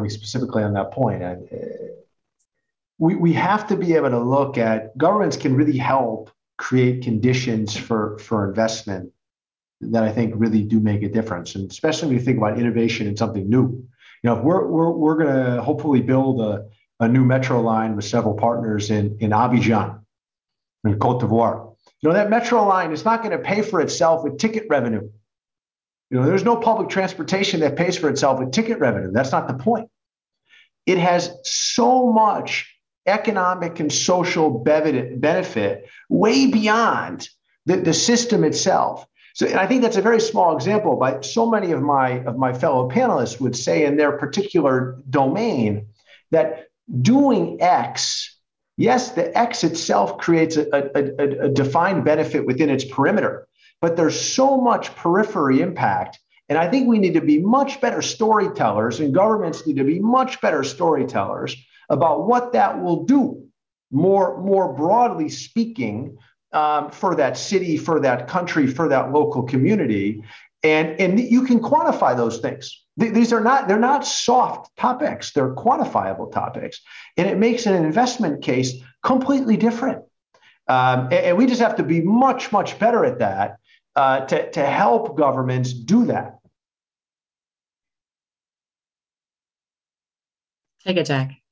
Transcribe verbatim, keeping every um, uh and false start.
commenting specifically on that point. I, we, we have to be able to look at governments can really help create conditions for, for investment that I think really do make a difference. And especially when you think about innovation and something new. You know, if we're, we're, we're going to hopefully build a, a new metro line with several partners in, in Abidjan, in Cote d'Ivoire. You know, that metro line is not going to pay for itself with ticket revenue. You know, there's no public transportation that pays for itself with ticket revenue. That's not the point. It has so much economic and social benefit way beyond the, the system itself. So, and I think that's a very small example, but so many of my of my fellow panelists would say in their particular domain that doing X, yes, the X itself creates a, a, a defined benefit within its perimeter, but there's so much periphery impact. And I think we need to be much better storytellers, and governments need to be much better storytellers about what that will do, more, more broadly speaking, um, for that city, for that country, for that local community. And, and you can quantify those things. These are not, they're not soft topics, they're quantifiable topics. And it makes an investment case completely different. Um, and, and we just have to be much, much better at that uh, to, to help governments do that. Take it, Jack.